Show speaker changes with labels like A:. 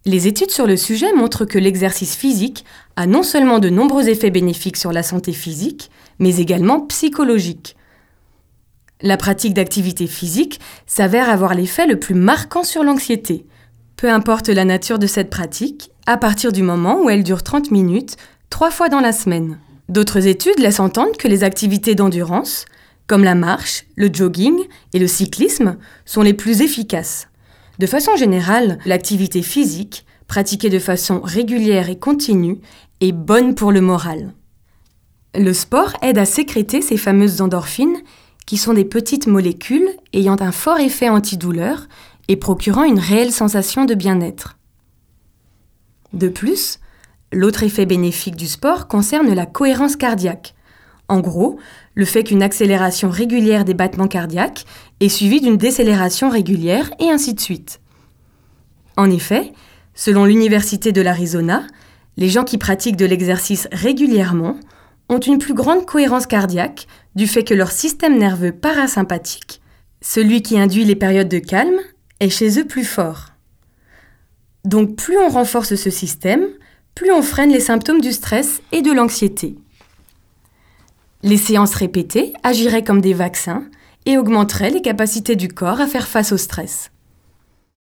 A: Les études sur le sujet montrent que l'exercice physique a non seulement de nombreux effets bénéfiques sur la santé physique, mais également psychologiques. La pratique d'activité physique s'avère avoir l'effet le plus marquant sur l'anxiété. Peu importe la nature de cette pratique, à partir du moment où elle dure 30 minutes, 3 fois dans la semaine. D'autres études laissent entendre que les activités d'endurance, comme la marche, le jogging et le cyclisme, sont les plus efficaces. De façon générale, l'activité physique, pratiquée de façon régulière et continue, est bonne pour le moral. Le sport aide à sécréter ces fameuses endorphines, qui sont des petites molécules ayant un fort effet antidouleur et procurant une réelle sensation de bien-être. De plus, l'autre effet bénéfique du sport concerne la cohérence cardiaque. En gros, le fait qu'une accélération régulière des battements cardiaques est suivie d'une décélération régulière et ainsi de suite. En effet, selon l'Université de l'Arizona, les gens qui pratiquent de l'exercice régulièrement ont une plus grande cohérence cardiaque du fait que leur système nerveux parasympathique, celui qui induit les périodes de calme, est chez eux plus fort. Donc plus on renforce ce système, plus on freine les symptômes du stress et de l'anxiété. Les séances répétées agiraient comme des vaccins et augmenteraient les capacités du corps à faire face au stress.